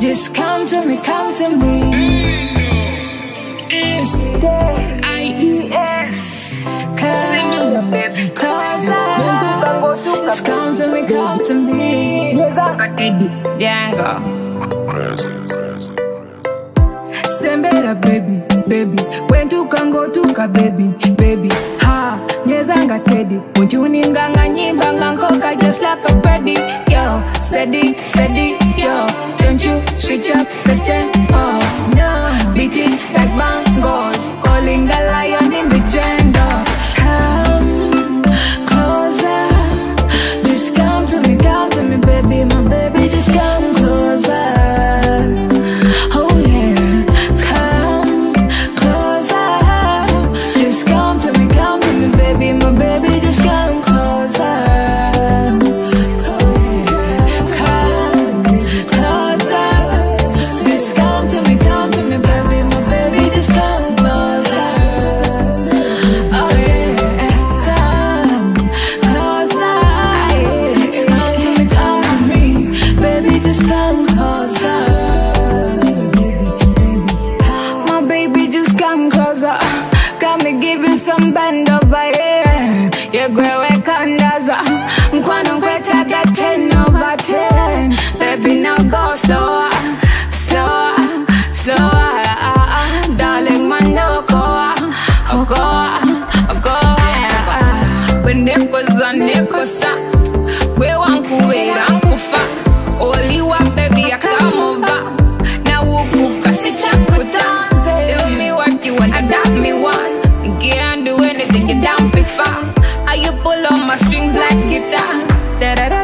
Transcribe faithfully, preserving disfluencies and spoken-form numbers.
Just come to me, come to me. S T I E F. Come, baby, closer. Just come to me, come to me. Django. Sembera baby, baby. When to can go to ka baby, baby. Ha, nyezanga teddy. Untuninga nga nyimba nga nkoka just like a birdie. Yo, steady, steady, yo. Don't you switch up the tempo, no. Beat it like bongos, calling a lion in the jungle. Come closer, just come to me, come to me, baby, my baby, just come closer. Oh yeah, come closer, just come to me, come to me, baby, my baby, just come closer. Some band over here, you go where candaza. Mkwano kweta get ten over ten. Baby now go slower, slower, slower. Darling man no go, oh go, oh go. When they go on, they go sa. We want to wait and go far. Only one baby I come over. Now we cook a sit down. Tell me what you want, adapt me one. Can't do anything, you down before. How you pull on my strings like guitar. Da da da.